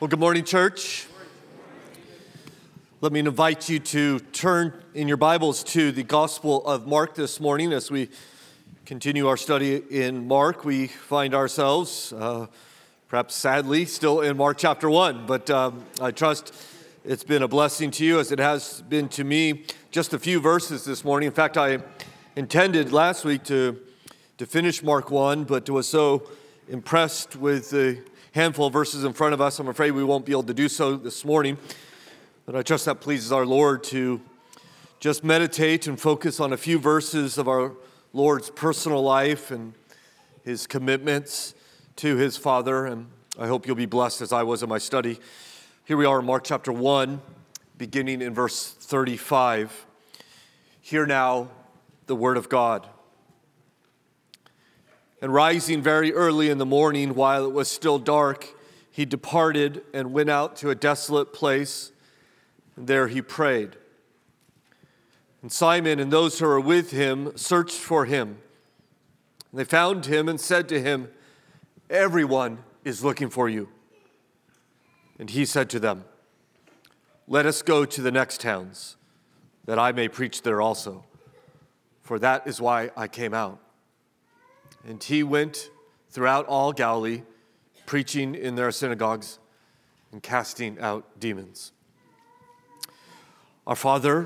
Well, good morning, church. Let me invite you to turn in your Bibles to the Gospel of Mark this morning. As we continue our study in Mark, we find ourselves, perhaps sadly, still in Mark chapter 1. But I trust it's been a blessing to you as it has been to me. Just a few verses this morning. In fact, I intended last week to finish Mark 1, but was so impressed with the handful of verses in front of us, I'm afraid we won't be able to do so this morning. But I trust that pleases our Lord to just meditate and focus on a few verses of our Lord's personal life and his commitments to his Father. And I hope you'll be blessed as I was in my study. Here we are in Mark chapter 1, beginning in verse 35. Hear now the word of God. And rising very early in the morning, while it was still dark, he departed and went out to a desolate place, and there he prayed. And Simon and those who were with him searched for him. And they found him and said to him, "Everyone is looking for you." And he said to them, "Let us go to the next towns, that I may preach there also, for that is why I came out." And he went throughout all Galilee, preaching in their synagogues and casting out demons. Our Father,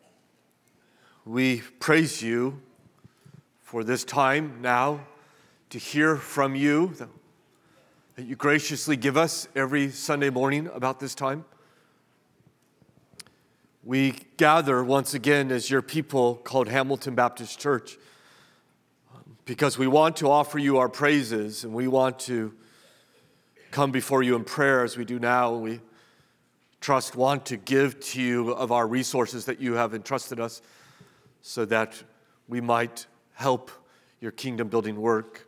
we praise you for this time now to hear from you, that you graciously give us every Sunday morning about this time. We gather once again as your people called Hamilton Baptist Church, because we want to offer you our praises and we want to come before you in prayer as we do now. We want to give to you of our resources that you have entrusted us so that we might help your kingdom building work.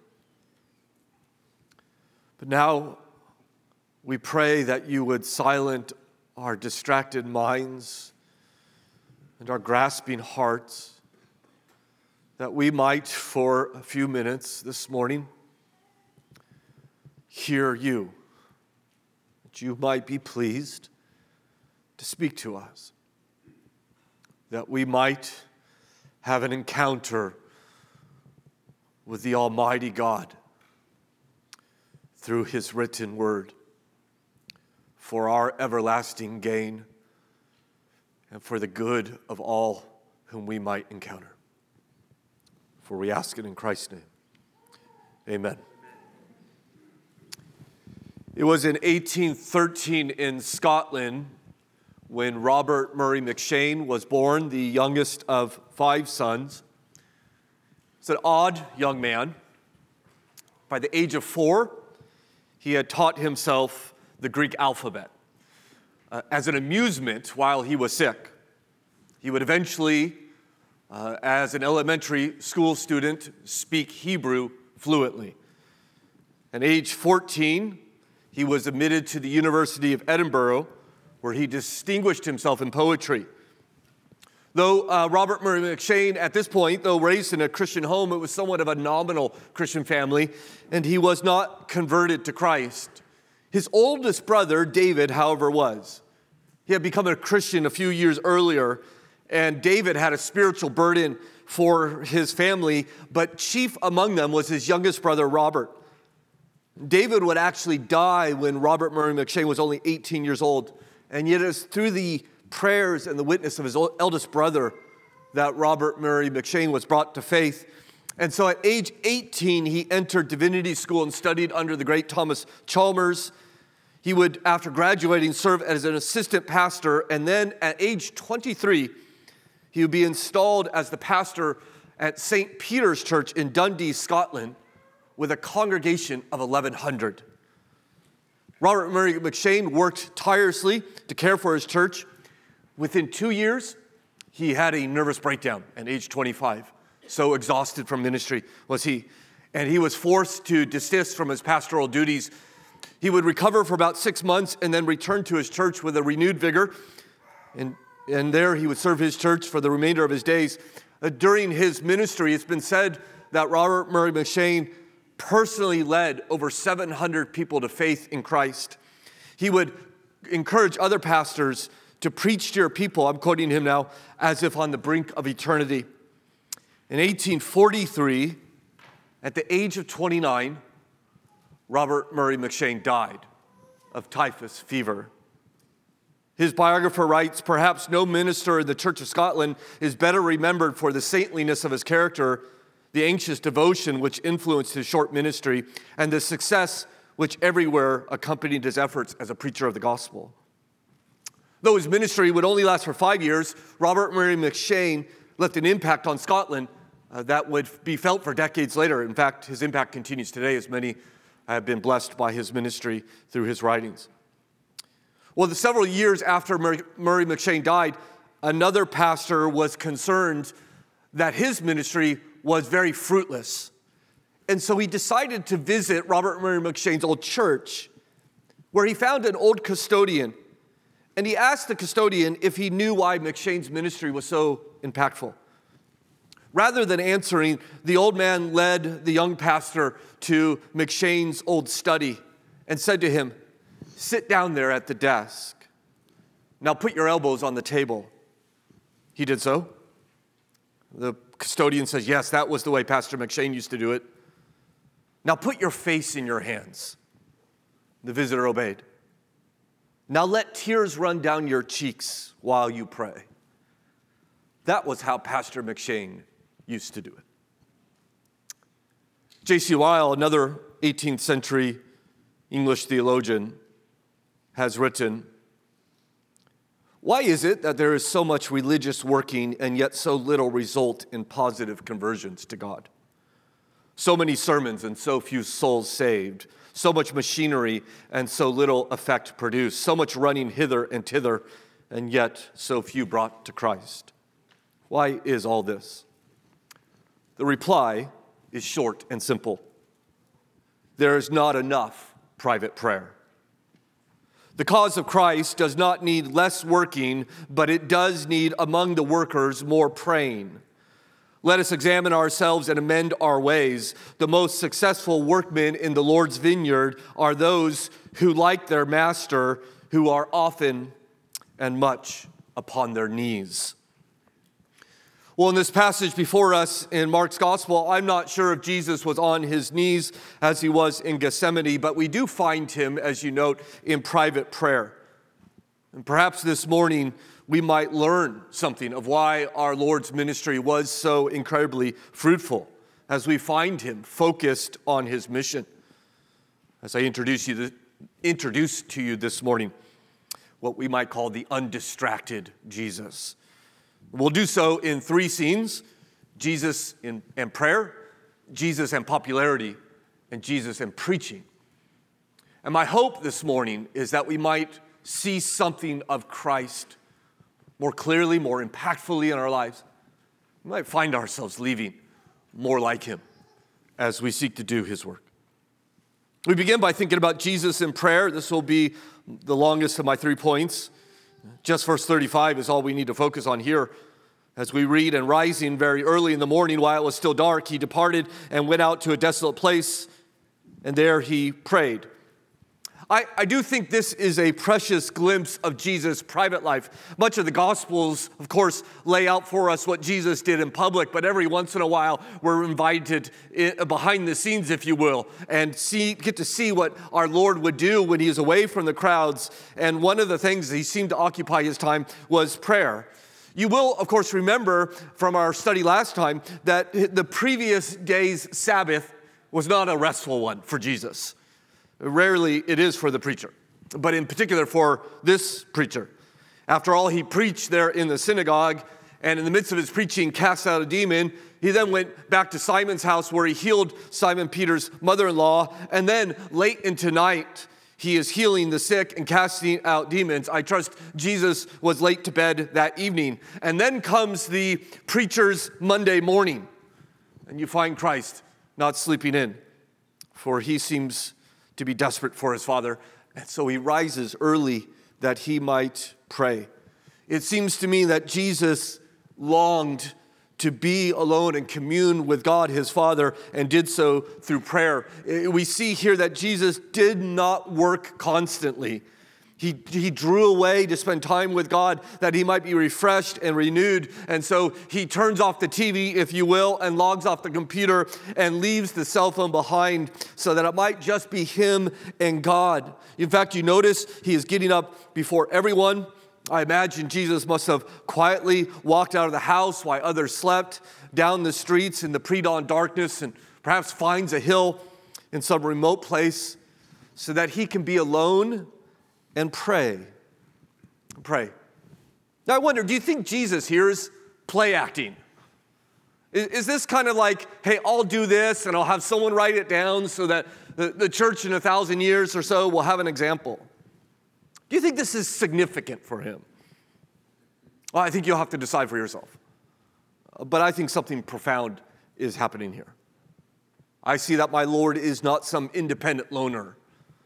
But now we pray that you would silence our distracted minds and our grasping hearts, that we might, for a few minutes this morning, hear you, that you might be pleased to speak to us, that we might have an encounter with the Almighty God through his written word for our everlasting gain and for the good of all whom we might encounter. For we ask it in Christ's name. Amen. It was in 1813 in Scotland when Robert Murray McCheyne was born, the youngest of 5 sons. He's an odd young man. By the age of 4, he had taught himself the Greek alphabet as an amusement while he was sick. He would eventually, as an elementary school student, speak Hebrew fluently. At age 14, he was admitted to the University of Edinburgh, where he distinguished himself in poetry. Though Robert Murray McCheyne, at this point, though raised in a Christian home, it was somewhat of a nominal Christian family, and he was not converted to Christ. His oldest brother, David, however, was. He had become a Christian a few years earlier, and David had a spiritual burden for his family, but chief among them was his youngest brother, Robert. David would actually die when Robert Murray McCheyne was only 18 years old, and yet it was through the prayers and the witness of his eldest brother that Robert Murray McCheyne was brought to faith. And so at age 18, he entered divinity school and studied under the great Thomas Chalmers. He would, after graduating, serve as an assistant pastor, and then at age 23, he would be installed as the pastor at St. Peter's Church in Dundee, Scotland, with a congregation of 1,100. Robert Murray McCheyne worked tirelessly to care for his church. Within 2 years, he had a nervous breakdown at age 25. So exhausted from ministry was he. And he was forced to desist from his pastoral duties. He would recover for about 6 months and then return to his church with a renewed vigor. And there he would serve his church for the remainder of his days. During his ministry, it's been said that Robert Murray McCheyne personally led over 700 people to faith in Christ. He would encourage other pastors to preach to your people, I'm quoting him now, as if on the brink of eternity. In 1843, at the age of 29, Robert Murray M'Cheyne died of typhus fever. His biographer writes, perhaps no minister in the Church of Scotland is better remembered for the saintliness of his character, the anxious devotion which influenced his short ministry, and the success which everywhere accompanied his efforts as a preacher of the gospel. Though his ministry would only last for 5 years, Robert Murray M'Cheyne left an impact on Scotland that would be felt for decades later. In fact, his impact continues today, as many have been blessed by his ministry through his writings. Well, the several years after Murray M'Cheyne died, another pastor was concerned that his ministry was very fruitless. And so he decided to visit Robert Murray M'Cheyne's old church, where he found an old custodian. And he asked the custodian if he knew why M'Cheyne's ministry was so impactful. Rather than answering, the old man led the young pastor to M'Cheyne's old study and said to him, "Sit down there at the desk. Now put your elbows on the table." He did so. The custodian says, "Yes, that was the way Pastor M'Cheyne used to do it." "Now put your face in your hands." The visitor obeyed. "Now let tears run down your cheeks while you pray." That was how Pastor M'Cheyne used to do it. J.C. Ryle, another 18th century English theologian, has written, "Why is it that there is so much religious working and yet so little result in positive conversions to God? So many sermons and so few souls saved, so much machinery and so little effect produced, so much running hither and thither, and yet so few brought to Christ. Why is all this?" The reply is short and simple. There is not enough private prayer. The cause of Christ does not need less working, but it does need among the workers more praying. Let us examine ourselves and amend our ways. The most successful workmen in the Lord's vineyard are those who, like their master, who are often and much upon their knees. Well, in this passage before us in Mark's gospel, I'm not sure if Jesus was on his knees as he was in Gethsemane, but we do find him, as you note, in private prayer. And perhaps this morning we might learn something of why our Lord's ministry was so incredibly fruitful as we find him focused on his mission. As I introduce to you this morning, what we might call the undistracted Jesus. We'll do so in three scenes: Jesus and prayer, Jesus and popularity, and Jesus and preaching. And my hope this morning is that we might see something of Christ more clearly, more impactfully in our lives. We might find ourselves leaving more like him as we seek to do his work. We begin by thinking about Jesus in prayer. This will be the longest of my 3 points. Just verse 35 is all we need to focus on here. As we read, "And rising very early in the morning while it was still dark, he departed and went out to a desolate place, and there he prayed." I do think this is a precious glimpse of Jesus' private life. Much of the Gospels, of course, lay out for us what Jesus did in public, but every once in a while we're invited behind the scenes, if you will, and get to see what our Lord would do when he is away from the crowds. And one of the things he seemed to occupy his time was prayer. You will, of course, remember from our study last time that the previous day's Sabbath was not a restful one for Jesus. Rarely it is for the preacher, but in particular for this preacher. After all, he preached there in the synagogue, and in the midst of his preaching cast out a demon. He then went back to Simon's house where he healed Simon Peter's mother-in-law, and then late into night, he is healing the sick and casting out demons. I trust Jesus was late to bed that evening. And then comes the preacher's Monday morning, and you find Christ not sleeping in, for he seems to be desperate for his Father, and so he rises early that he might pray. It seems to me that Jesus longed to be alone and commune with God, his Father, and did so through prayer. We see here that Jesus did not work constantly. He drew away to spend time with God that he might be refreshed and renewed. And so he turns off the TV, if you will, and logs off the computer and leaves the cell phone behind so that it might just be him and God. In fact, you notice he is getting up before everyone. I imagine Jesus must have quietly walked out of the house while others slept, down the streets in the pre-dawn darkness, and perhaps finds a hill in some remote place so that he can be alone and pray. Pray. Now I wonder, do you think Jesus here is play acting? Is this kind of like, hey, I'll do this and I'll have someone write it down so that the church in 1,000 years or so will have an example? Do you think this is significant for him? Well, I think you'll have to decide for yourself. But I think something profound is happening here. I see that my Lord is not some independent loner.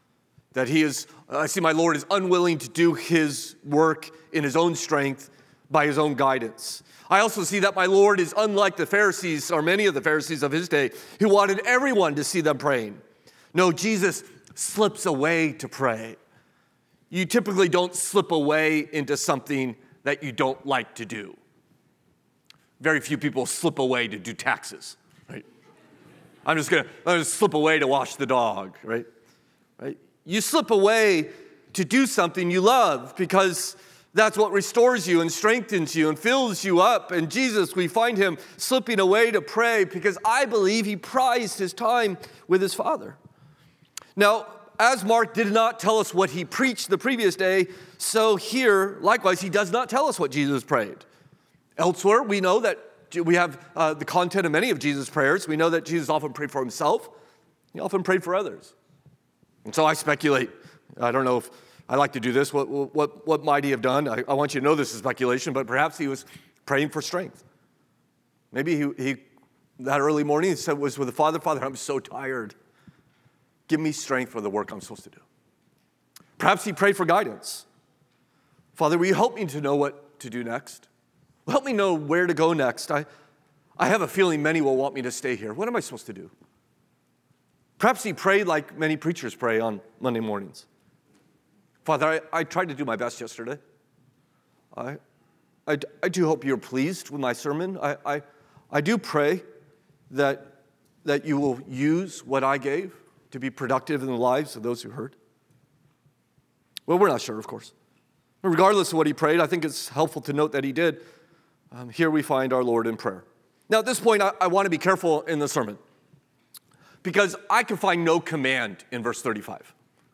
I see my Lord is unwilling to do his work in his own strength by his own guidance. I also see that my Lord is unlike the Pharisees, or many of the Pharisees of his day, who wanted everyone to see them praying. No, Jesus slips away to pray. You typically don't slip away into something that you don't like to do. Very few people slip away to do taxes, right? I'm just gonna slip away to wash the dog, right? You slip away to do something you love because that's what restores you and strengthens you and fills you up. And Jesus, we find him slipping away to pray because I believe he prized his time with his Father. Now, as Mark did not tell us what he preached the previous day, so here, likewise, he does not tell us what Jesus prayed. Elsewhere, we know that we have the content of many of Jesus' prayers. We know that Jesus often prayed for himself. He often prayed for others. And so I speculate. I don't know if I like to do this. What might he have done? I want you to know this is speculation, but perhaps he was praying for strength. Maybe he that early morning was with the Father, Father, I'm so tired. Give me strength for the work I'm supposed to do. Perhaps he prayed for guidance. Father, will you help me to know what to do next? Help me know where to go next. I have a feeling many will want me to stay here. What am I supposed to do? Perhaps he prayed like many preachers pray on Monday mornings. Father, I tried to do my best yesterday. I do hope you're pleased with my sermon. I do pray that you will use what I gave to be productive in the lives of those who heard. Well, we're not sure, of course. But regardless of what he prayed, I think it's helpful to note that he did. Here we find our Lord in prayer. Now, at this point, I want to be careful in the sermon because I can find no command in verse 35.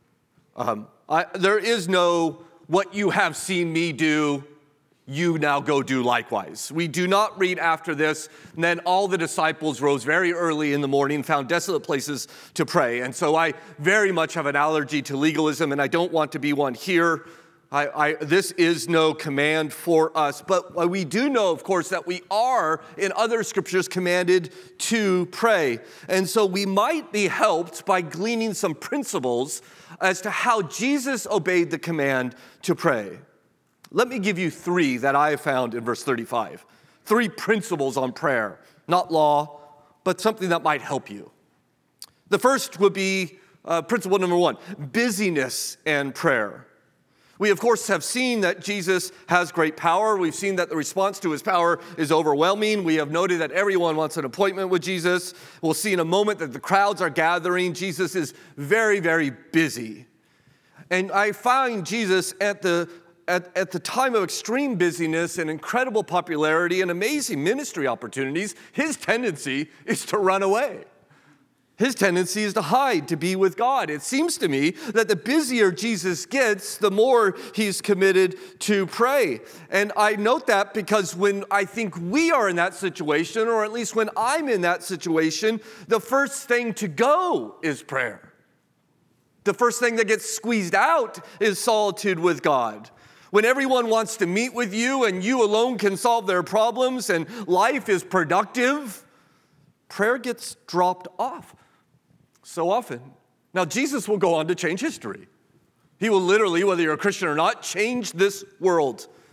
There is no, what you have seen me do, you now go do likewise. We do not read after this, and then all the disciples rose very early in the morning, found desolate places to pray. And so I very much have an allergy to legalism, and I don't want to be one here. This is no command for us, but we do know, of course, that we are in other scriptures commanded to pray. And so we might be helped by gleaning some principles as to how Jesus obeyed the command to pray. Let me give you three that I have found in verse 35. 3 principles on prayer, not law, but something that might help you. The first would be principle number 1, busyness and prayer. We, of course, have seen that Jesus has great power. We've seen that the response to his power is overwhelming. We have noted that everyone wants an appointment with Jesus. We'll see in a moment that the crowds are gathering. Jesus is very, very busy. And I find Jesus at the time of extreme busyness and incredible popularity and amazing ministry opportunities, his tendency is to run away. His tendency is to hide, to be with God. It seems to me that the busier Jesus gets, the more he's committed to pray. And I note that because when I think we are in that situation, or at least when I'm in that situation, the first thing to go is prayer. The first thing that gets squeezed out is solitude with God. When everyone wants to meet with you and you alone can solve their problems and life is productive, prayer gets dropped off so often. Now, Jesus will go on to change history. He will literally, whether you're a Christian or not, change this world.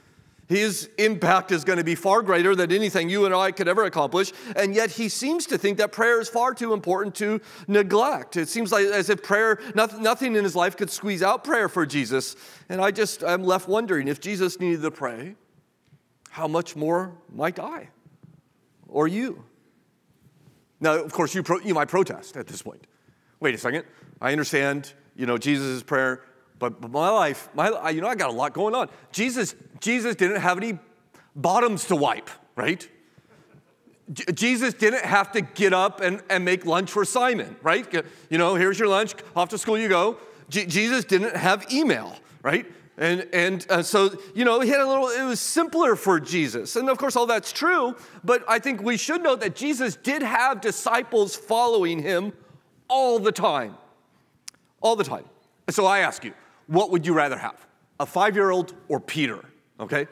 His impact is going to be far greater than anything you and I could ever accomplish, and yet he seems to think that prayer is far too important to neglect. It seems like as if prayer, nothing in his life could squeeze out prayer for Jesus, and I'm left wondering, if Jesus needed to pray, how much more might I or you? Now, of course, you might protest at this point. Wait a second, I understand, Jesus' prayer, but my life, I got a lot going on. Jesus didn't have any bottoms to wipe, right? Jesus didn't have to get up and make lunch for Simon, right? Here's your lunch, off to school you go. Jesus didn't have email, right? And so, he had it was simpler for Jesus. And of course, all that's true, but I think we should note that Jesus did have disciples following him all the time. All the time. So I ask you, what would you rather have? A 5-year-old or Peter? Okay?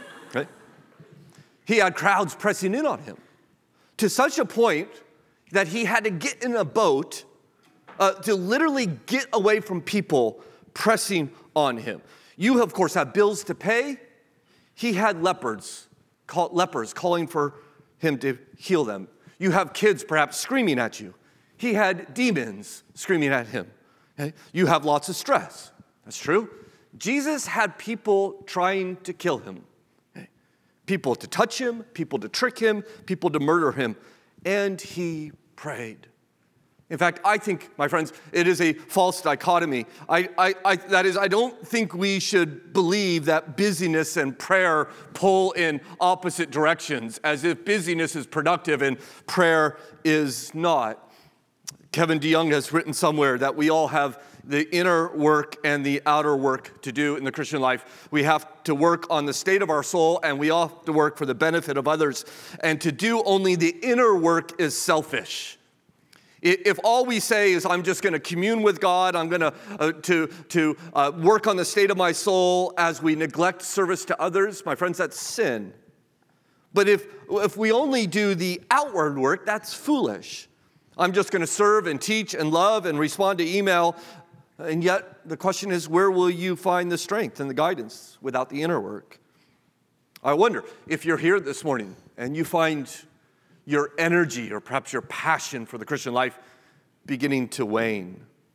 He had crowds pressing in on him to such a point that he had to get in a boat to literally get away from people pressing on him. You, of course, have bills to pay. He had lepers calling for him to heal them. You have kids perhaps screaming at you. He had demons screaming at him. Okay? You have lots of stress. That's true. Jesus had people trying to kill him. Okay? People to touch him, people to trick him, people to murder him. And he prayed. In fact, I think, my friends, it is a false dichotomy. That is, I don't think we should believe that busyness and prayer pull in opposite directions, as if busyness is productive and prayer is not. Kevin DeYoung has written somewhere that we all have the inner work and the outer work to do in the Christian life. We have to work on the state of our soul, and we all have to work for the benefit of others. And to do only the inner work is selfish. If all we say is, I'm just going to commune with God, I'm going to work on the state of my soul as we neglect service to others, my friends, that's sin. But if we only do the outward work, that's foolish. I'm just going to serve and teach and love and respond to email. And yet the question is, where will you find the strength and the guidance without the inner work? I wonder if you're here this morning and you find your energy or perhaps your passion for the Christian life beginning to wane.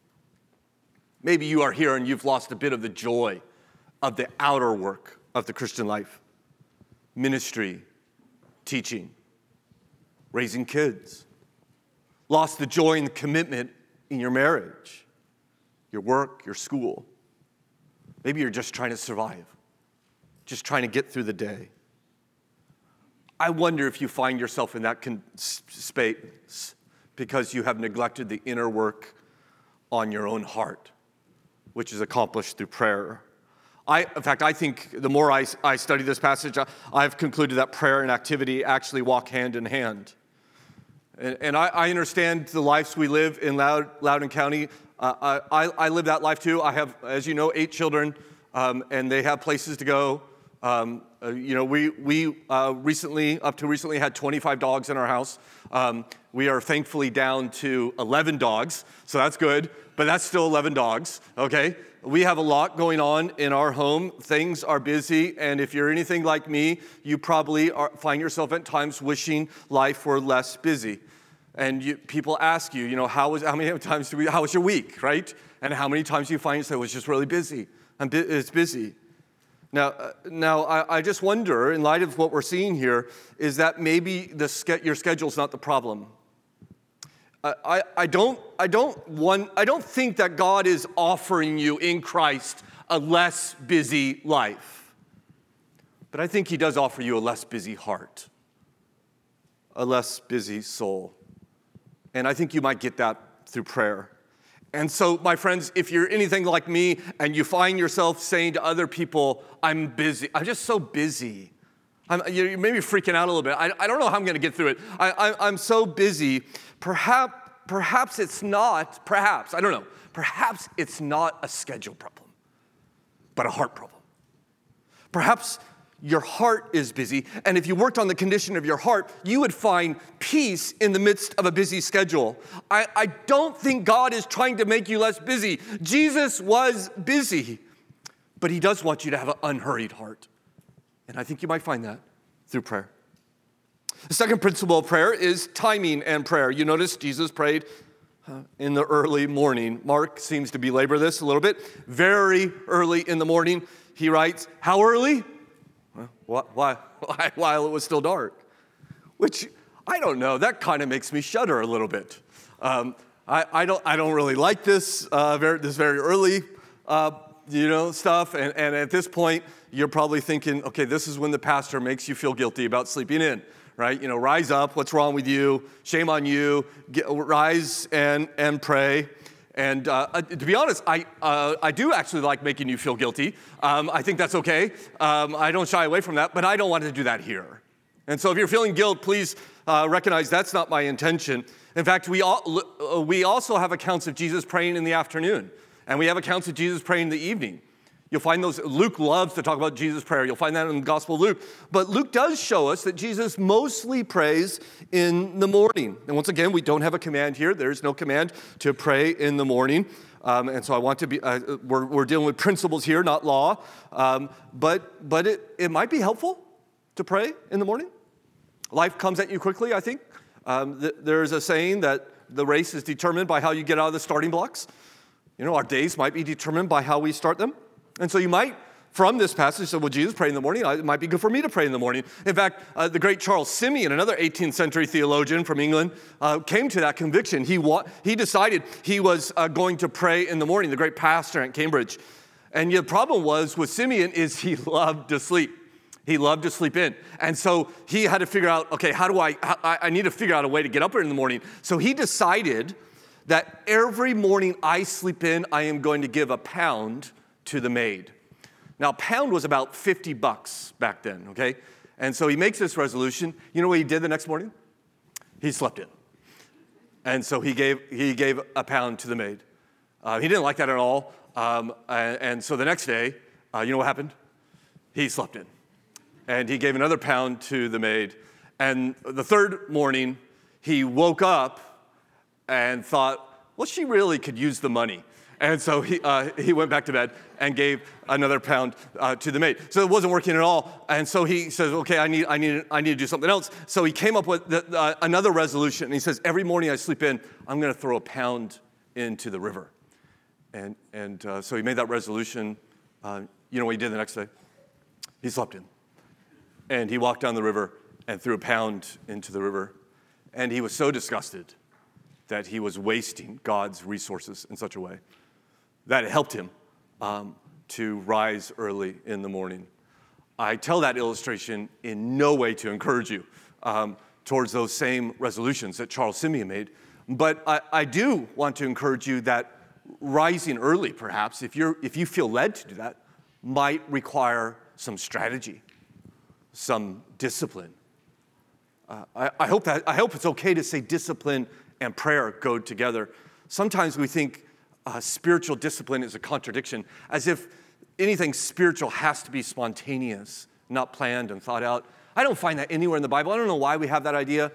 Maybe you are here and you've lost a bit of the joy of the outer work of the Christian life. Ministry, teaching, raising kids. Lost the joy and the commitment in your marriage, your work, your school. Maybe you're just trying to survive, just trying to get through the day. I wonder if you find yourself in that space because you have neglected the inner work on your own heart, which is accomplished through prayer. In fact, I think the more I study this passage, I've concluded that prayer and activity actually walk hand in hand. And I understand the lives we live in Loudoun County. I live that life too. I have, as you know, 8 children, and they have places to go. We recently had 25 dogs in our house. We are thankfully down to 11 dogs, so that's good, but that's still 11 dogs, okay? We have a lot going on in our home. Things are busy, and if you're anything like me, you probably find yourself at times wishing life were less busy. And people ask you, how was your week, right? And how many times do you find yourself, it was just really busy. It's busy. Now, I just wonder, in light of what we're seeing here, is that maybe your schedule's not the problem. I don't think that God is offering you in Christ a less busy life, but I think He does offer you a less busy heart, a less busy soul, and I think you might get that through prayer. And so, my friends, if you're anything like me and you find yourself saying to other people, I'm busy, I'm just so busy. You're maybe freaking out a little bit. I don't know how I'm going to get through it. I'm so busy. Perhaps it's not, I don't know. Perhaps it's not a schedule problem, but a heart problem. Perhaps your heart is busy, and if you worked on the condition of your heart, you would find peace in the midst of a busy schedule. I don't think God is trying to make you less busy. Jesus was busy, but He does want you to have an unhurried heart. And I think you might find that through prayer. The second principle of prayer is timing and prayer. You notice Jesus prayed in the early morning. Mark seems to belabor this a little bit. Very early in the morning, he writes, how early? Why? While it was still dark. Which, I don't know, that kind of makes me shudder a little bit. I don't really like this very early stuff. And at this point, you're probably thinking, okay, this is when the pastor makes you feel guilty about sleeping in, right? Rise up. What's wrong with you? Shame on you. Rise and pray. And to be honest, I do actually like making you feel guilty. I think that's okay. I don't shy away from that, but I don't want to do that here. And so if you're feeling guilt, please recognize that's not my intention. In fact, we also have accounts of Jesus praying in the afternoon, and we have accounts of Jesus praying in the evening. You'll find those. Luke loves to talk about Jesus' prayer. You'll find that in the Gospel of Luke. But Luke does show us that Jesus mostly prays in the morning. And once again, we don't have a command here. There's no command to pray in the morning. And so I want to be, we're dealing with principles here, not law. But it might be helpful to pray in the morning. Life comes at you quickly, I think. There's a saying that the race is determined by how you get out of the starting blocks. Our days might be determined by how we start them. And so you might, from this passage, say, well, Jesus prayed in the morning. It might be good for me to pray in the morning. In fact, the great Charles Simeon, another 18th century theologian from England, came to that conviction. He decided he was going to pray in the morning, the great pastor at Cambridge. And the problem was with Simeon is he loved to sleep. He loved to sleep in. And so he had to figure out, okay, how do I need to figure out a way to get up in the morning. So he decided that every morning I sleep in, I am going to give £1 to the maid. Now, £1 was about $50 back then, okay? And so he makes this resolution. You know what he did the next morning? He slept in. And so he gave £1 to the maid. He didn't like that at all. And so the next day, you know what happened? He slept in. And he gave another £1 to the maid. And the third morning, he woke up and thought, well, she really could use the money. And so he went back to bed and gave another £1 to the maid. So it wasn't working at all. And so he says, okay, I need to do something else. So he came up with another resolution. And he says, every morning I sleep in, I'm going to throw £1 into the river. And so he made that resolution. You know what he did the next day? He slept in. And he walked down the river and threw £1 into the river. And he was so disgusted that he was wasting God's resources in such a way that it helped him to rise early in the morning. I tell that illustration in no way to encourage you towards those same resolutions that Charles Simeon made, but I do want to encourage you that rising early, perhaps, if you feel led to do that, might require some strategy, some discipline. I hope it's okay to say discipline and prayer go together. Sometimes we think spiritual discipline is a contradiction, as if anything spiritual has to be spontaneous, not planned and thought out. I don't find that anywhere in the Bible. I don't know why we have that idea.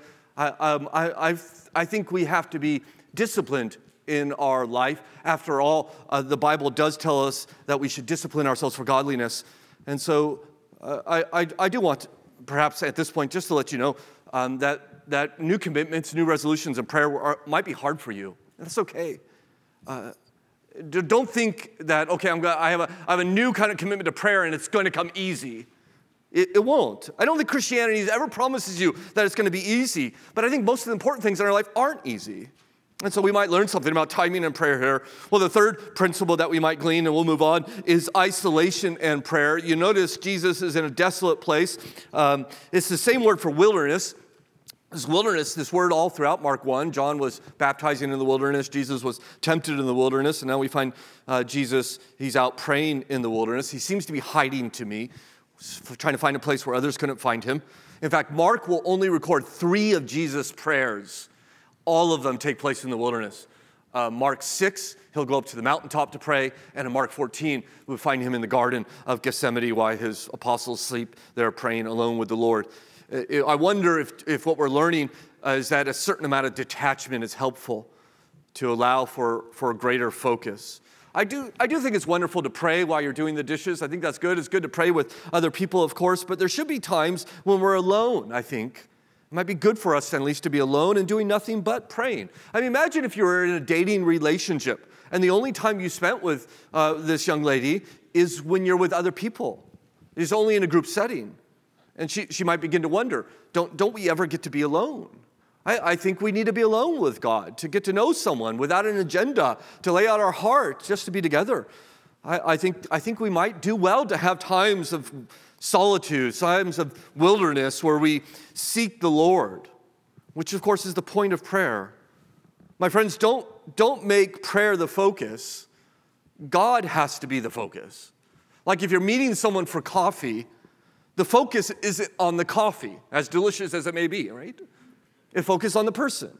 I think we have to be disciplined in our life. After all, the Bible does tell us that we should discipline ourselves for godliness. And so I do want, perhaps at this point, just to let you know that new commitments, new resolutions, and prayer might be hard for you. That's okay. Don't think that, okay, I have a new kind of commitment to prayer and it's going to come easy. It won't. I don't think Christianity ever promises you that it's going to be easy, but I think most of the important things in our life aren't easy. And so we might learn something about timing and prayer here. Well, the third principle that we might glean, and we'll move on, is isolation and prayer. You notice Jesus is in a desolate place. It's the same word for wilderness. This wilderness, this word all throughout Mark 1. John was baptizing in the wilderness. Jesus was tempted in the wilderness. And now we find Jesus, he's out praying in the wilderness. He seems to be hiding to me, trying to find a place where others couldn't find him. In fact, Mark will only record 3 of Jesus' prayers. All of them take place in the wilderness. Mark 6, he'll go up to the mountaintop to pray. And in Mark 14, we'll find him in the Garden of Gethsemane while his apostles sleep there praying alone with the Lord. I wonder if what we're learning is that a certain amount of detachment is helpful to allow for a greater focus. I do think it's wonderful to pray while you're doing the dishes. I think that's good. It's good to pray with other people, of course, but there should be times when we're alone, I think. It might be good for us at least to be alone and doing nothing but praying. I mean, imagine if you were in a dating relationship and the only time you spent with this young lady is when you're with other people. It's only in a group setting. And she might begin to wonder, don't we ever get to be alone? I think we need to be alone with God, to get to know someone without an agenda, to lay out our heart, just to be together. I think we might do well to have times of solitude, times of wilderness where we seek the Lord, which of course is the point of prayer. My friends, don't make prayer the focus. God has to be the focus. Like if you're meeting someone for coffee, the focus isn't on the coffee, as delicious as it may be, right? It focuses on the person.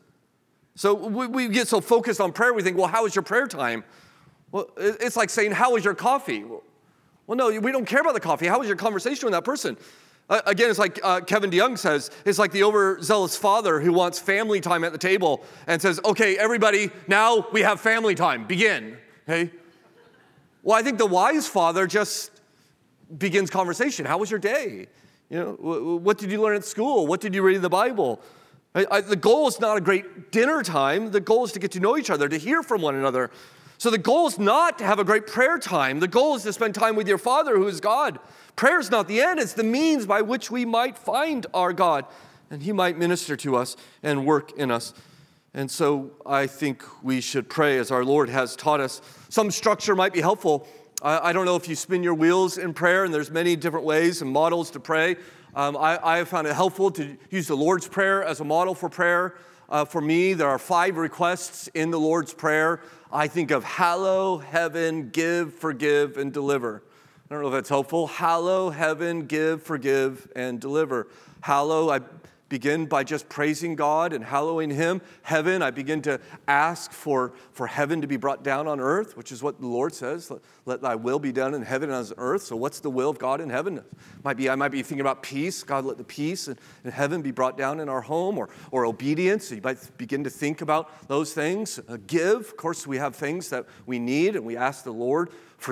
So we get so focused on prayer, we think, well, how was your prayer time? Well, it's like saying, how was your coffee? Well, no, we don't care about the coffee. How was your conversation with that person? Again, it's like Kevin DeYoung says, it's like the overzealous father who wants family time at the table and says, okay, everybody, now we have family time. Begin. Okay? Well, I think the wise father just begins conversation. How was your day? What did you learn at school? What did you read in the Bible? The goal is not a great dinner time. The goal is to get to know each other, to hear from one another. So the goal is not to have a great prayer time. The goal is to spend time with your Father who is God. Prayer is not the end. It's the means by which we might find our God, and He might minister to us and work in us. And so I think we should pray as our Lord has taught us. Some structure might be helpful. I don't know if you spin your wheels in prayer, and there's many different ways and models to pray. I have found it helpful to use the Lord's Prayer as a model for prayer. For me, there are 5 requests in the Lord's Prayer. I think of hallow, heaven, give, forgive, and deliver. I don't know if that's helpful. Hallow, heaven, give, forgive, and deliver. Hallow, I begin by just praising God and hallowing Him. Heaven, I begin to ask for heaven to be brought down on earth, which is what the Lord says. Let thy will be done in heaven as on earth. So what's the will of God in heaven? I might be thinking about peace. God, let the peace in heaven be brought down in our home, or obedience. So you might begin to think about those things. Give. Of course, we have things that we need, and we ask the Lord,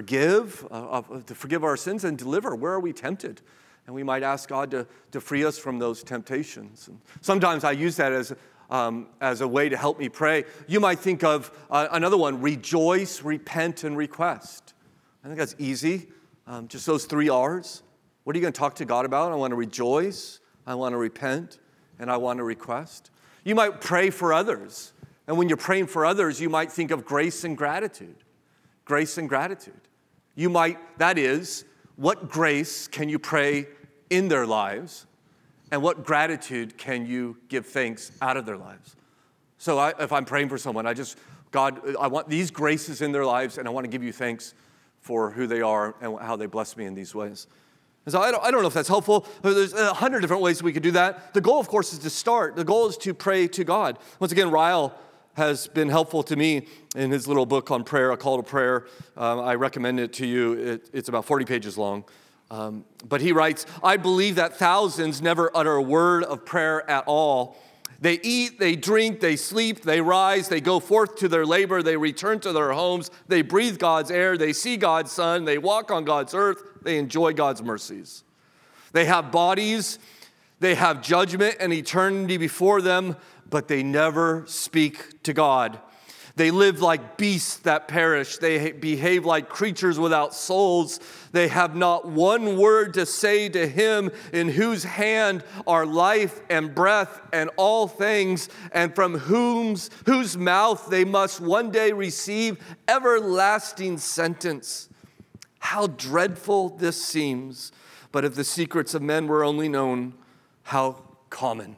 to forgive our sins and deliver. Where are we tempted? And we might ask God to free us from those temptations. And sometimes I use that as a way to help me pray. You might think of another one: rejoice, repent, and request. I think that's easy. Just those 3 R's. What are you going to talk to God about? I want to rejoice, I want to repent, and I want to request. You might pray for others. And when you're praying for others, you might think of grace and gratitude. Grace and gratitude. That is, what grace can you pray in their lives, and what gratitude can you give thanks out of their lives? So if I'm praying for someone, God, I want these graces in their lives, and I want to give you thanks for who they are and how they bless me in these ways. And so I don't know if that's helpful. There's 100 different ways we could do that. The goal, of course, is to start. The goal is to pray to God. Once again, Ryle has been helpful to me in his little book on prayer, A Call to Prayer. I recommend it to you. It's about 40 pages long. But he writes, I believe that thousands never utter a word of prayer at all. They eat, they drink, they sleep, they rise, they go forth to their labor, they return to their homes, they breathe God's air, they see God's sun, they walk on God's earth, they enjoy God's mercies. They have bodies, they have judgment and eternity before them, but they never speak to God. They live like beasts that perish. They behave like creatures without souls. They have not one word to say to Him in whose hand are life and breath and all things, and from whose mouth they must one day receive everlasting sentence. How dreadful this seems, but if the secrets of men were only known, how common.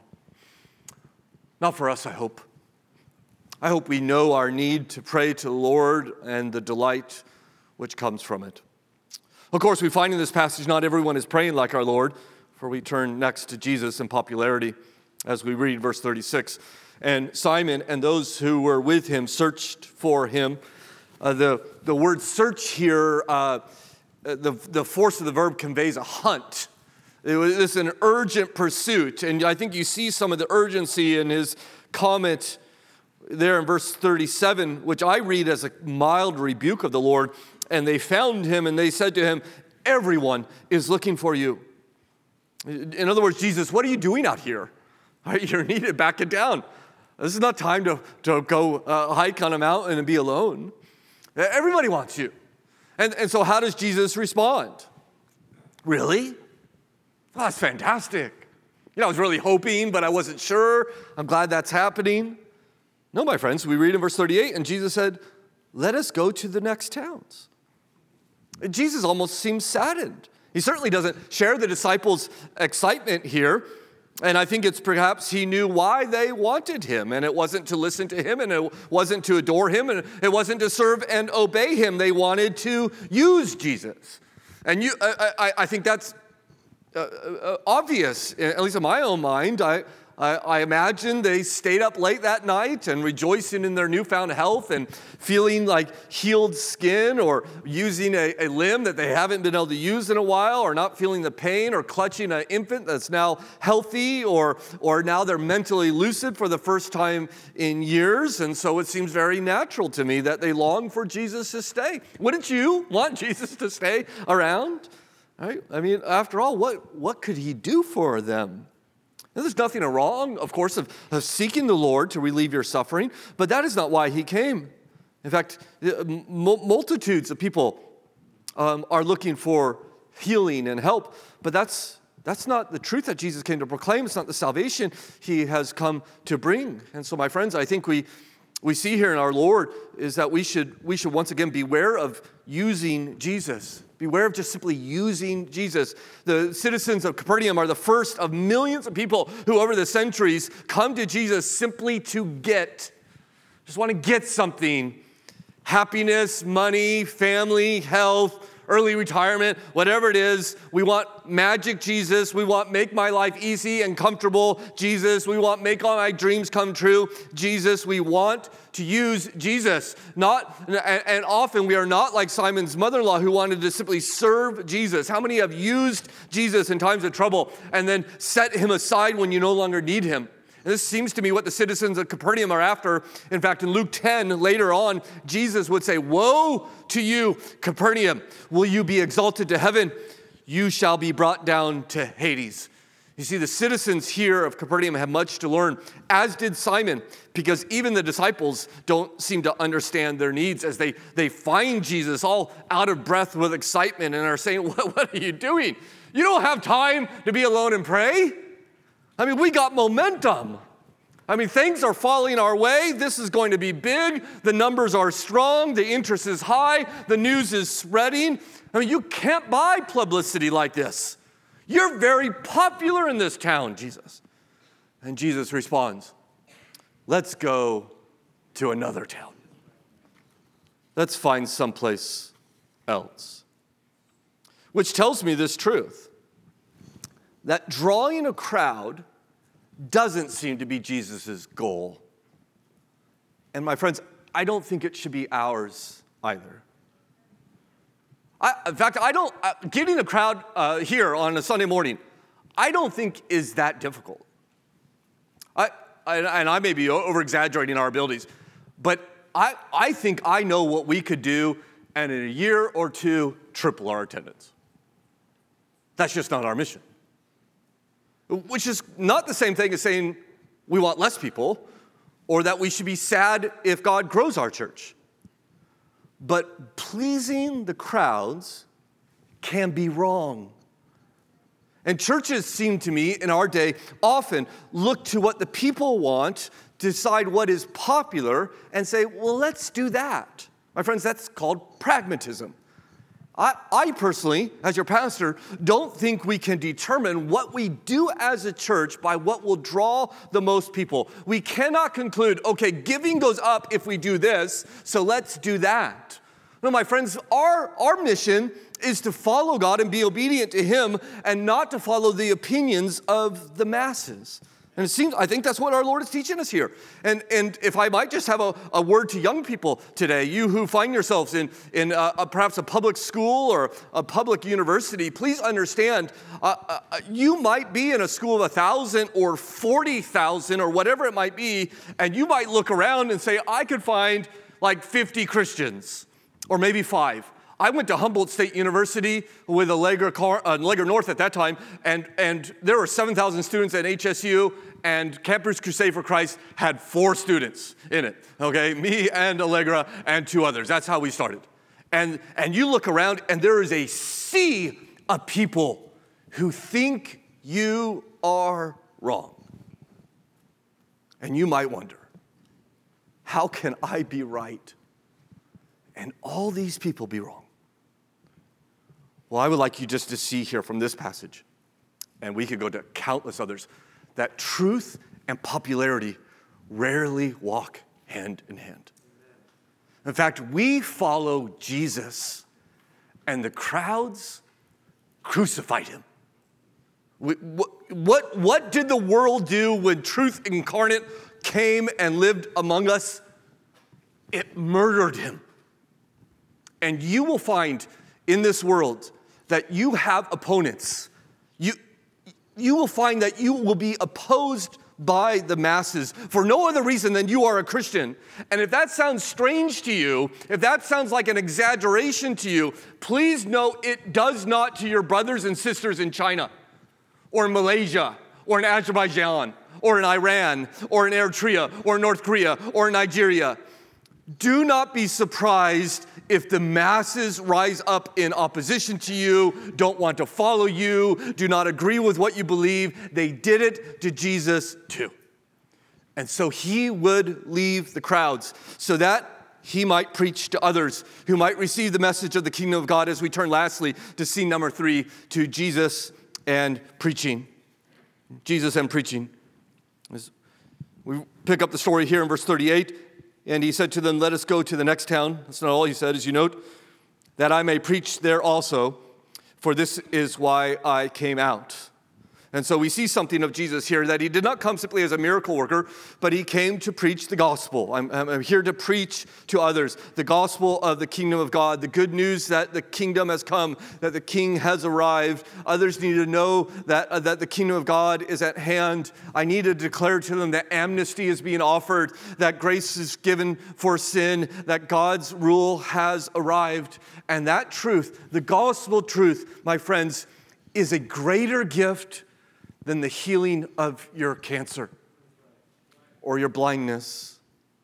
Not for us, I hope. I hope we know our need to pray to the Lord and the delight which comes from it. Of course, we find in this passage not everyone is praying like our Lord, for we turn next to Jesus in popularity as we read verse 36. And Simon and those who were with him searched for him. The word search here, the force of the verb conveys a hunt. It's an urgent pursuit. And I think you see some of the urgency in his comment there in verse 37, which I read as a mild rebuke of the Lord, and they found him and they said to him, everyone is looking for you. In other words, Jesus, what are you doing out here? You're needed, back it down. This is not time to go hike on a mountain and be alone. Everybody wants you. And so how does Jesus respond? Really? Oh, that's fantastic. I was really hoping, but I wasn't sure. I'm glad that's happening. No, my friends, we read in verse 38, and Jesus said, let us go to the next towns. Jesus almost seems saddened. He certainly doesn't share the disciples' excitement here. And I think it's perhaps he knew why they wanted him. And it wasn't to listen to him, and it wasn't to adore him, and it wasn't to serve and obey him. They wanted to use Jesus. And I think that's obvious, at least in my own mind. I imagine they stayed up late that night and rejoicing in their newfound health and feeling like healed skin, or using a limb that they haven't been able to use in a while, or not feeling the pain, or clutching an infant that's now healthy, or now they're mentally lucid for the first time in years. And so it seems very natural to me that they long for Jesus to stay. Wouldn't you want Jesus to stay around? Right? I mean, after all, what could he do for them? And there's nothing wrong, of course, of seeking the Lord to relieve your suffering, but that is not why he came. In fact, multitudes of people are looking for healing and help, but that's not the truth that Jesus came to proclaim. It's not the salvation he has come to bring. And so, my friends, I think we see here in our Lord is that we should once again beware of using Jesus. Beware of just simply using Jesus. The citizens of Capernaum are the first of millions of people who over the centuries come to Jesus simply to just want to get something. Happiness, money, family, health, early retirement, whatever it is. We want magic Jesus. We want make my life easy and comfortable Jesus. We want make all my dreams come true Jesus. We want to use Jesus. And often we are not like Simon's mother-in-law, who wanted to simply serve Jesus. How many have used Jesus in times of trouble and then set him aside when you no longer need him? And this seems to me what the citizens of Capernaum are after. In fact, in Luke 10, later on, Jesus would say, woe to you, Capernaum. Will you be exalted to heaven? You shall be brought down to Hades. You see, the citizens here of Capernaum have much to learn, as did Simon, because even the disciples don't seem to understand their needs as they find Jesus all out of breath with excitement and are saying, what are you doing? You don't have time to be alone and pray? I mean, we got momentum. I mean, things are falling our way. This is going to be big. The numbers are strong. The interest is high. The news is spreading. I mean, you can't buy publicity like this. You're very popular in this town, Jesus. And Jesus responds, let's go to another town. Let's find someplace else. Which tells me this truth, that drawing a crowd doesn't seem to be Jesus' goal. And my friends, I don't think it should be ours either. In fact, getting a crowd here on a Sunday morning, I don't think is that difficult. And I may be over-exaggerating our abilities, but I think I know what we could do, and in a year or two, triple our attendance. That's just not our mission. Which is not the same thing as saying we want less people, or that we should be sad if God grows our church. But pleasing the crowds can be wrong. And churches seem to me in our day often look to what the people want, decide what is popular, and say, well, let's do that. My friends, that's called pragmatism. I personally, as your pastor, don't think we can determine what we do as a church by what will draw the most people. We cannot conclude, okay, giving goes up if we do this, so let's do that. No, my friends, our mission is to follow God and be obedient to him and not to follow the opinions of the masses. And I think that's what our Lord is teaching us here. And if I might just have a word to young people today, you who find yourselves in perhaps a public school or a public university, please understand, you might be in a school of 1,000 or 40,000 or whatever it might be, and you might look around and say, I could find like 50 Christians, or maybe 5. I went to Humboldt State University with Allegra North at that time, and there were 7,000 students at HSU, and Campus Crusade for Christ had 4 students in it, okay? Me and Allegra and 2 others. That's how we started. And you look around, and there is a sea of people who think you are wrong. And you might wonder, how can I be right and all these people be wrong? Well, I would like you just to see here from this passage, and we could go to countless others, that truth and popularity rarely walk hand in hand. In fact, we follow Jesus, and the crowds crucified him. What did the world do when truth incarnate came and lived among us? It murdered him. And you will find in this world that you have opponents. You will find that you will be opposed by the masses for no other reason than you are a Christian. And if that sounds strange to you, if that sounds like an exaggeration to you, please know it does not to your brothers and sisters in China or in Malaysia or in Azerbaijan or in Iran or in Eritrea or North Korea or Nigeria. Do not be surprised if the masses rise up in opposition to you, don't want to follow you, do not agree with what you believe. They did it to Jesus too. And so he would leave the crowds so that he might preach to others who might receive the message of the kingdom of God, as we turn lastly to scene number 3, to Jesus and preaching. Jesus and preaching. As we pick up the story here in verse 38. And he said to them, let us go to the next town. That's not all he said, as you note, that I may preach there also, for this is why I came out. And so we see something of Jesus here, that he did not come simply as a miracle worker, but he came to preach the gospel. I'm here to preach to others the gospel of the kingdom of God, the good news that the kingdom has come, that the king has arrived. Others need to know that the kingdom of God is at hand. I need to declare to them that amnesty is being offered, that grace is given for sin, that God's rule has arrived. And that truth, the gospel truth, my friends, is a greater gift than the healing of your cancer or your blindness.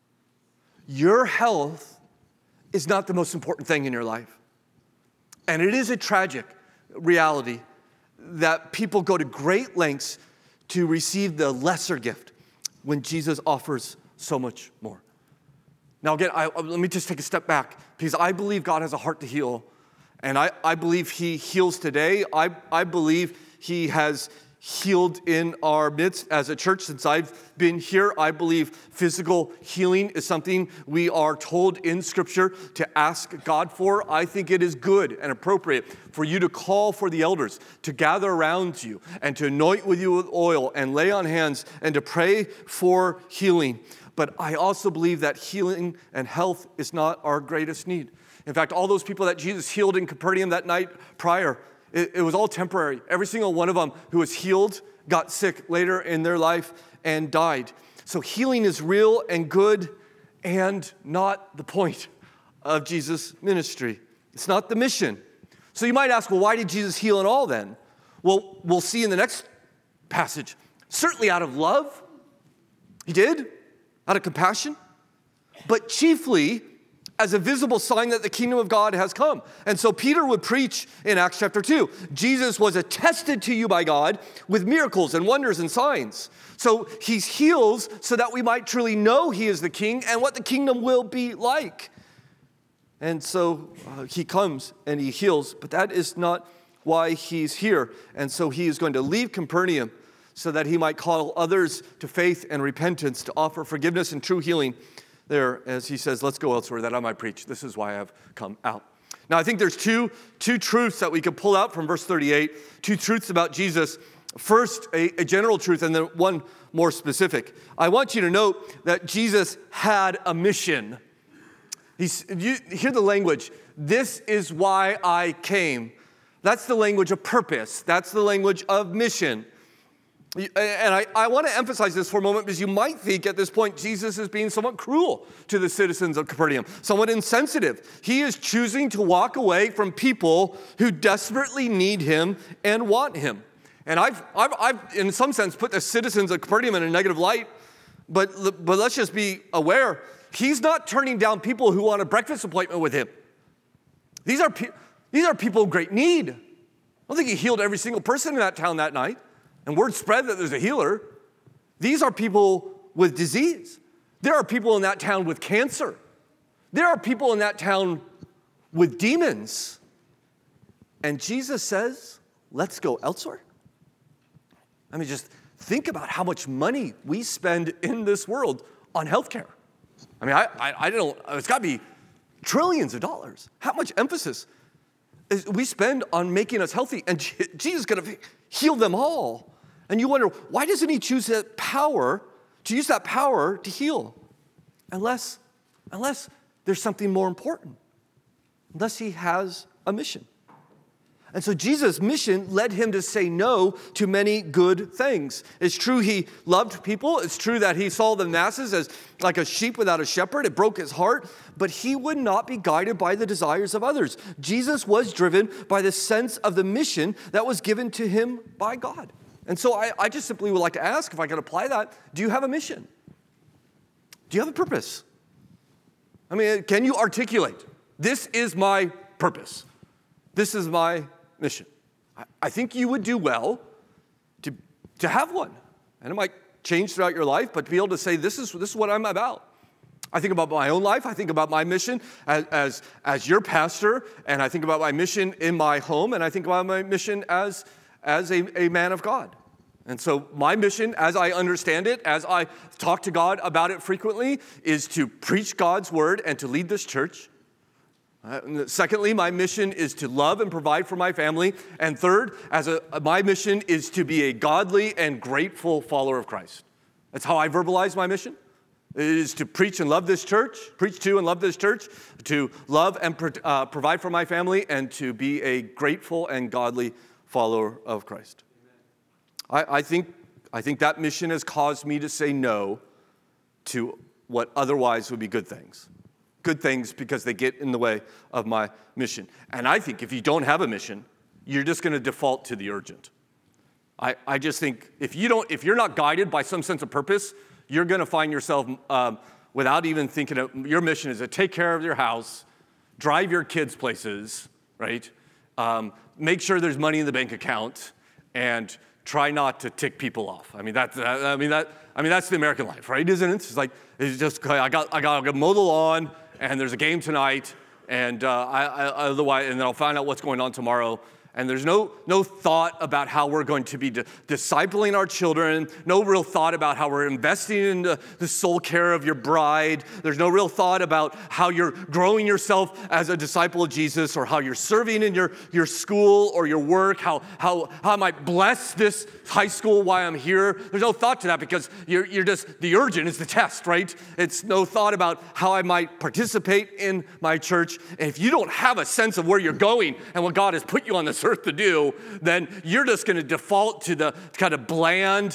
Your health is not the most important thing in your life. And it is a tragic reality that people go to great lengths to receive the lesser gift when Jesus offers so much more. Now again, let me just take a step back, because I believe God has a heart to heal. And I believe he heals today. I believe he has healed in our midst as a church since I've been here. I believe physical healing is something we are told in Scripture to ask God for. I think it is good and appropriate for you to call for the elders to gather around you and to anoint with you with oil and lay on hands and to pray for healing. But I also believe that healing and health is not our greatest need. In fact, all those people that Jesus healed in Capernaum that night prior, it was all temporary. Every single one of them who was healed got sick later in their life and died. So healing is real and good and not the point of Jesus' ministry. It's not the mission. So you might ask, well, why did Jesus heal at all then? Well, we'll see in the next passage. Certainly out of love, he did, out of compassion, but chiefly as a visible sign that the kingdom of God has come. And so Peter would preach in Acts chapter 2. Jesus was attested to you by God with miracles and wonders and signs. So he heals so that we might truly know he is the king and what the kingdom will be like. And so he comes and he heals, but that is not why he's here. And so he is going to leave Capernaum so that he might call others to faith and repentance, to offer forgiveness and true healing there, as he says, let's go elsewhere that I might preach. This is why I have come out. Now, I think there's two truths that we could pull out from verse 38, two truths about Jesus First, a general truth, and then one more specific. I want you to note that Jesus had a mission. You hear the language, this is why I came. That's the language of purpose. That's the language of mission. And I want to emphasize this for a moment because you might think at this point Jesus is being somewhat cruel to the citizens of Capernaum, somewhat insensitive. He is choosing to walk away from people who desperately need him and want him. And I've in some sense put the citizens of Capernaum in a negative light, but let's just be aware, he's not turning down people who want a breakfast appointment with him. These are people of great need. I don't think he healed every single person in that town that night. And word spread that there's a healer. These are people with disease. There are people in that town with cancer. There are people in that town with demons. And Jesus says, let's go elsewhere. I mean, just think about how much money we spend in this world on healthcare. I mean, I don't, it's got to be trillions of dollars. How much emphasis we spend on making us healthy, and Jesus could have healed them all. And you wonder, why doesn't he choose that power, to use that power to heal? Unless there's something more important. Unless he has a mission. And so Jesus' mission led him to say no to many good things. It's true he loved people. It's true that he saw the masses as like a sheep without a shepherd. It broke his heart. But he would not be guided by the desires of others. Jesus was driven by the sense of the mission that was given to him by God. And so I just simply would like to ask, if I could apply that, do you have a mission? Do you have a purpose? I mean, can you articulate, this is my purpose. This is my mission. I think you would do well to have one. And it might change throughout your life, but to be able to say, this is what I'm about. I think about my own life. I think about my mission as your pastor, and I think about my mission in my home, and I think about my mission as a man of God. And so my mission, as I understand it, as I talk to God about it frequently, is to preach God's word and to lead this church. Secondly, my mission is to love and provide for my family. And third, my mission is to be a godly and grateful follower of Christ. That's how I verbalize my mission. It is to preach and love this church, preach to and love this church, to love and provide for my family, and to be a grateful and godly follower of Christ. I think that mission has caused me to say no to what otherwise would be good things. Good things because they get in the way of my mission. And I think if you don't have a mission, you're just going to default to the urgent. I just think if you're not guided by some sense of purpose, you're going to find yourself without even thinking of your mission is to take care of your house, drive your kids places, right? Make sure there's money in the bank account, and try not to tick people off. I mean that's the American life, right? Isn't it? It's just I got to mow the lawn, and there's a game tonight, and otherwise, and then I'll find out what's going on tomorrow. And there's no thought about how we're going to be discipling our children, no real thought about how we're investing in the soul care of your bride. There's no real thought about how you're growing yourself as a disciple of Jesus, or how you're serving in your school or your work, how I might bless this high school while I'm here. There's no thought to that because you're just, the urgent is the test, right? It's no thought about how I might participate in my church. And if you don't have a sense of where you're going and what God has put you on this earth to do, then you're just going to default to the kind of bland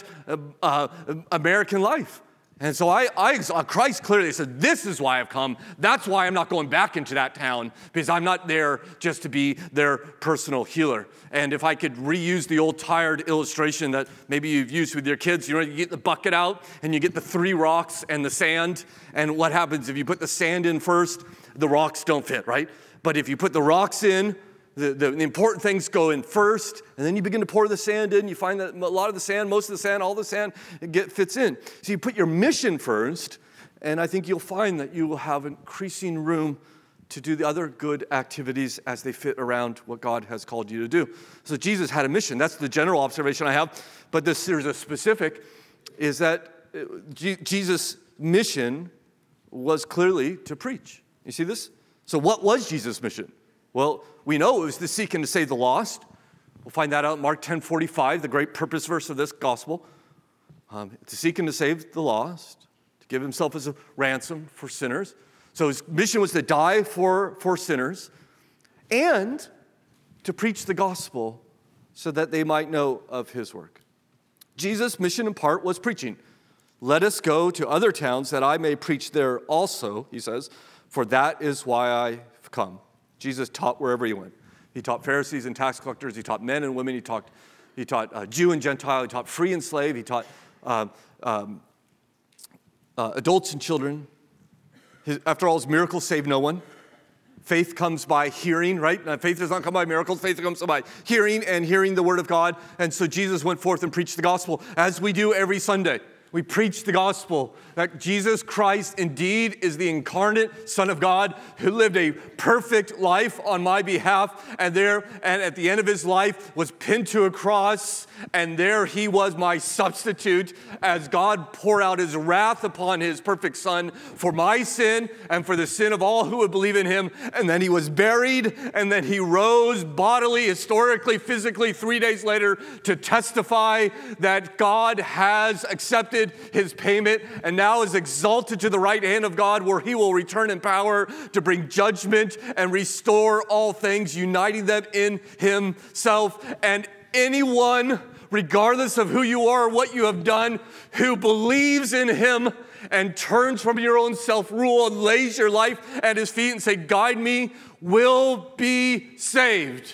American life. And so Christ clearly said, this is why I've come. That's why I'm not going back into that town, because I'm not there just to be their personal healer. And if I could reuse the old tired illustration that maybe you've used with your kids, you get the bucket out and you get the 3 rocks and the sand. And what happens if you put the sand in first? The rocks don't fit, right? But if you put the rocks in, the important things go in first, and then you begin to pour the sand in. You find that a lot of the sand, most of the sand, all the sand fits in. So you put your mission first, and I think you'll find that you will have increasing room to do the other good activities as they fit around what God has called you to do. So Jesus had a mission. That's the general observation I have. But there's a specific, is that Jesus' mission was clearly to preach. You see this? So what was Jesus' mission? Well, we know it was to seek and to save the lost. We'll find that out in Mark 10:45, the great purpose verse of this gospel. To seek and to save the lost, to give himself as a ransom for sinners. So his mission was to die for sinners and to preach the gospel so that they might know of his work. Jesus' mission in part was preaching. Let us go to other towns that I may preach there also, he says, for that is why I've come. Jesus taught wherever he went. He taught Pharisees and tax collectors. He taught men and women. He taught Jew and Gentile. He taught free and slave. He taught adults and children. After all, his miracles save no one. Faith comes by hearing, right? Now, faith does not come by miracles. Faith comes by hearing and hearing the word of God. And so Jesus went forth and preached the gospel, as we do every Sunday. We preach the gospel that Jesus Christ indeed is the incarnate Son of God who lived a perfect life on my behalf, and at the end of his life was pinned to a cross, and there he was my substitute as God poured out his wrath upon his perfect Son for my sin and for the sin of all who would believe in him. And then he was buried, and then he rose bodily, historically, physically 3 days later to testify that God has accepted his payment and now is exalted to the right hand of God, where he will return in power to bring judgment and restore all things, uniting them in himself. And anyone, regardless of who you are or what you have done, who believes in him and turns from your own self-rule and lays your life at his feet and say, guide me, will be saved.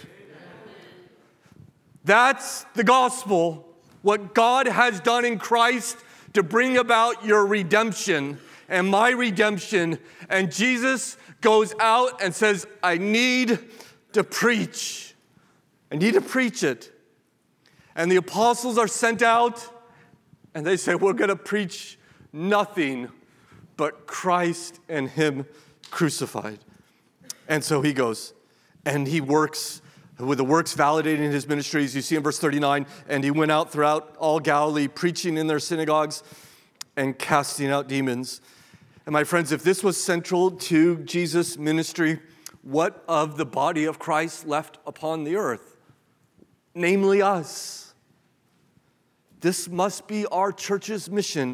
That's the gospel, what God has done in Christ to bring about your redemption and my redemption. And Jesus goes out and says, I need to preach. I need to preach it. And the apostles are sent out, and they say, we're going to preach nothing but Christ and him crucified. And so he goes, and he works with the works validating his ministry, as you see in verse 39, and he went out throughout all Galilee, preaching in their synagogues and casting out demons. And my friends, if this was central to Jesus' ministry, what of the body of Christ left upon the earth? Namely us. This must be our church's mission.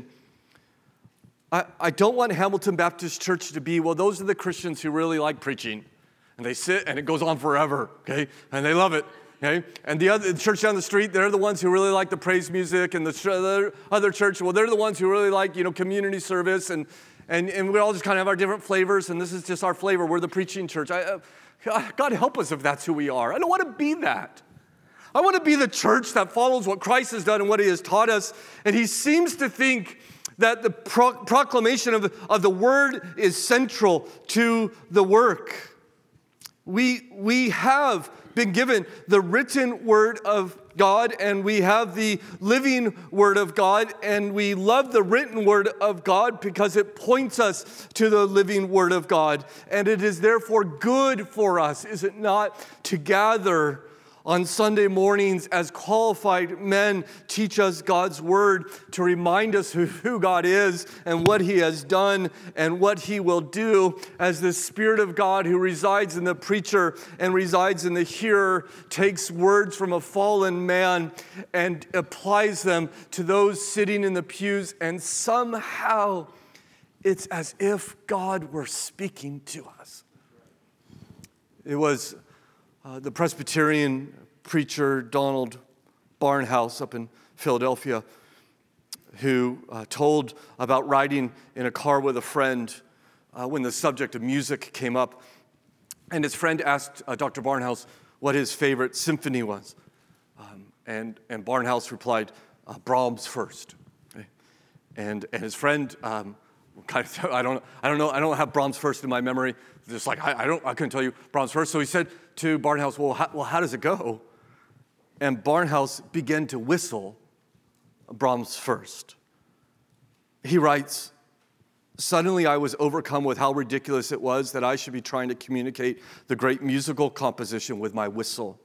I don't want Hamilton Baptist Church to be, well, those are the Christians who really like preaching. And they sit, and it goes on forever, okay? And they love it, okay? And the church down the street, they're the ones who really like the praise music. And the other church, well, they're the ones who really like, community service. And we all just kind of have our different flavors, and this is just our flavor. We're the preaching church. God help us if that's who we are. I don't want to be that. I want to be the church that follows what Christ has done and what he has taught us. And he seems to think that the proclamation of the word is central to the work. We have been given the written word of God, and we have the living word of God, and we love the written word of God because it points us to the living word of God. And it is therefore good for us, is it not, to gather on Sunday mornings as qualified men teach us God's word, to remind us who God is and what he has done and what he will do, as the Spirit of God who resides in the preacher and resides in the hearer takes words from a fallen man and applies them to those sitting in the pews, and somehow it's as if God were speaking to us. It was the Presbyterian preacher Donald Barnhouse up in Philadelphia, who told about riding in a car with a friend when the subject of music came up. And his friend asked Dr. Barnhouse what his favorite symphony was. And Barnhouse replied, Brahms first. Okay? And his friend I don't have Brahms first in my memory. Just like I couldn't tell you Brahms first. So he said to Barnhouse, well, how does it go? And Barnhouse began to whistle Brahms first. He writes, suddenly I was overcome with how ridiculous it was that I should be trying to communicate the great musical composition with my whistle.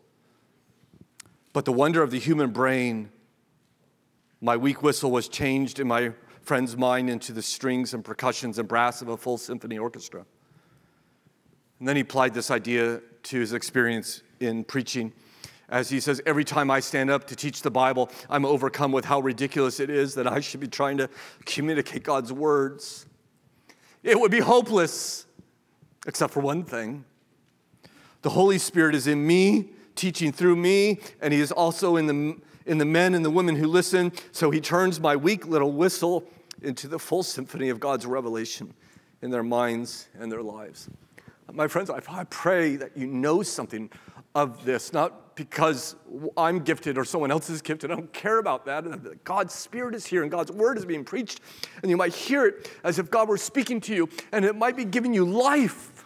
But the wonder of the human brain, my weak whistle was changed in my friend's mind into the strings and percussions and brass of a full symphony orchestra. And then he applied this idea to his experience in preaching. As he says, every time I stand up to teach the Bible, I'm overcome with how ridiculous it is that I should be trying to communicate God's words. It would be hopeless, except for one thing. The Holy Spirit is in me, teaching through me, and he is also in the men and the women who listen, so he turns my weak little whistle into the full symphony of God's revelation in their minds and their lives. My friends, I pray that you know something of this, not because I'm gifted or someone else is gifted. I don't care about that. God's Spirit is here and God's word is being preached, and you might hear it as if God were speaking to you, and it might be giving you life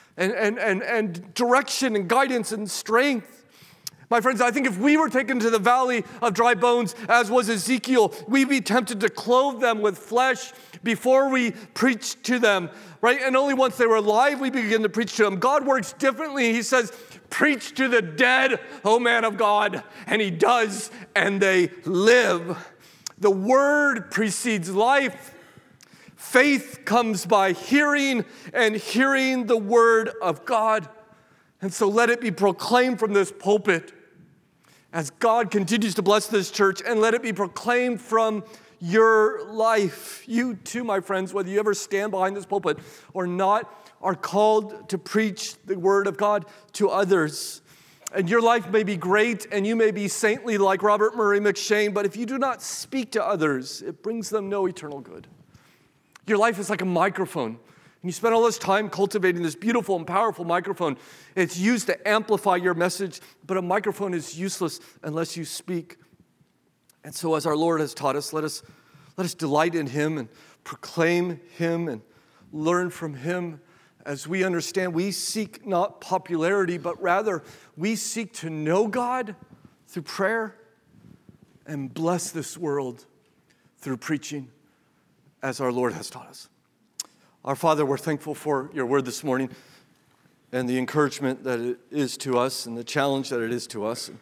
and direction and guidance and strength. My friends, I think if we were taken to the valley of dry bones, as was Ezekiel, we'd be tempted to clothe them with flesh before we preach to them, right? And only once they were alive, we begin to preach to them. God works differently. He says, preach to the dead, O man of God. And he does, and they live. The word precedes life. Faith comes by hearing, and hearing the word of God. And so let it be proclaimed from this pulpit as God continues to bless this church, and let it be proclaimed from your life. You too, my friends, whether you ever stand behind this pulpit or not, are called to preach the word of God to others. And your life may be great, and you may be saintly like Robert Murray M'Cheyne, but if you do not speak to others, it brings them no eternal good. Your life is like a microphone. And you spend all this time cultivating this beautiful and powerful microphone. It's used to amplify your message, but a microphone is useless unless you speak. And so as our Lord has taught us, let us delight in him and proclaim him and learn from him. As we understand, we seek not popularity, but rather we seek to know God through prayer and bless this world through preaching, as our Lord has taught us. Our Father, we're thankful for your word this morning and the encouragement that it is to us and the challenge that it is to us.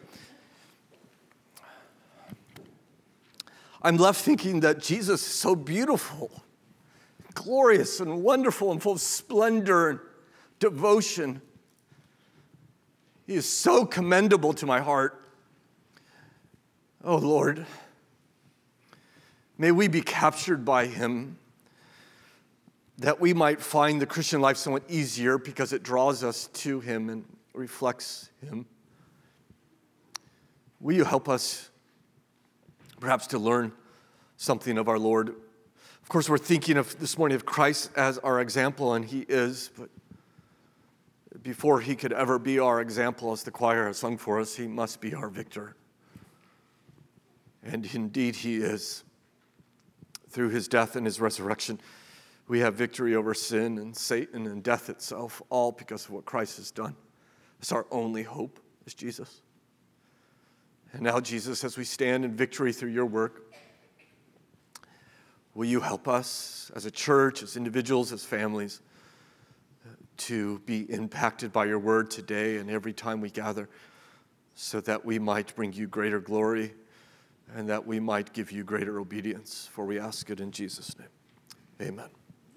I'm left thinking that Jesus is so beautiful, glorious and wonderful and full of splendor and devotion. He is so commendable to my heart. Oh, Lord, may we be captured by him, that we might find the Christian life somewhat easier because it draws us to him and reflects him. Will you help us perhaps to learn something of our Lord? Of course, we're thinking of this morning of Christ as our example, and he is, but before he could ever be our example, as the choir has sung for us, he must be our victor. And indeed he is. Through his death and his resurrection, we have victory over sin and Satan and death itself, all because of what Christ has done. It's our only hope, is Jesus. And now, Jesus, as we stand in victory through your work, will you help us as a church, as individuals, as families, to be impacted by your word today and every time we gather, so that we might bring you greater glory and that we might give you greater obedience. For we ask it in Jesus' name. Amen.